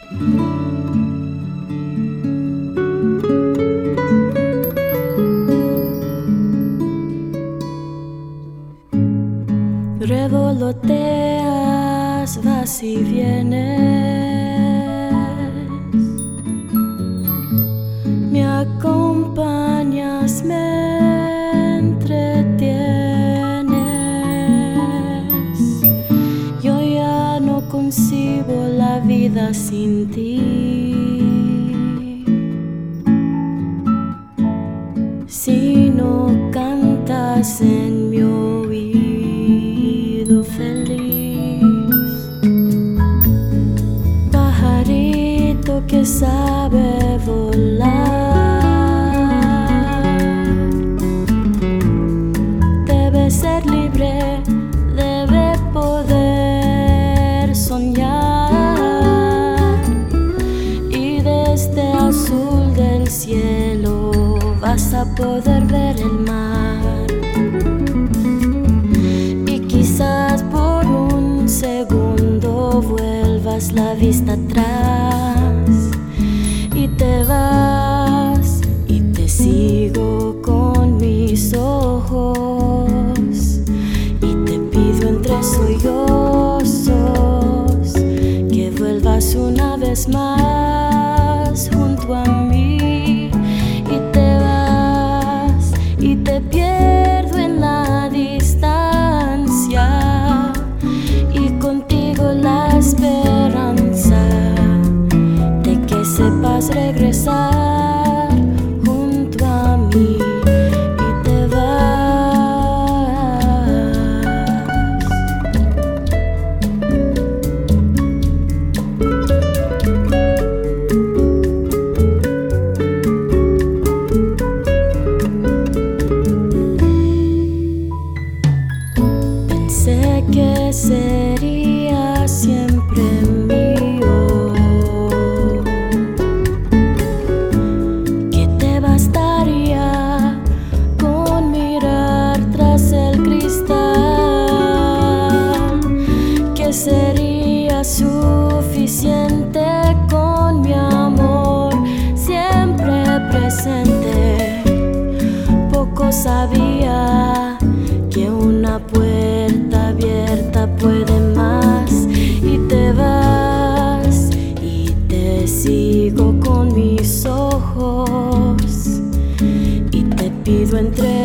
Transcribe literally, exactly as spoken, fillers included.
Revoloteas, vas y vienes, me acompañas, me entretienes. Yo ya no concibo la vida sin ti. Si no cantas en mi oído feliz, pajarito que sabe volar, debe ser libre, debe poder soñar, y desde azul del cielo vas a poder ver el mar. Quizás por un segundo vuelvas la vista atrás y te vas, y te sigo con mis ojos, y te pido entre sollozos que vuelvas una vez más junto a mí, y te vas y te pierdo en la distancia, y contigo la esperanza de que sepas regresar junto a mí, y te Sé que sería siempre mío, que te bastaría con mirar tras el cristal, que sería suficiente con mi amor siempre presente. Poco sabía que una puerta abierta puede más, y te vas y te sigo con mis ojos, y te pido entre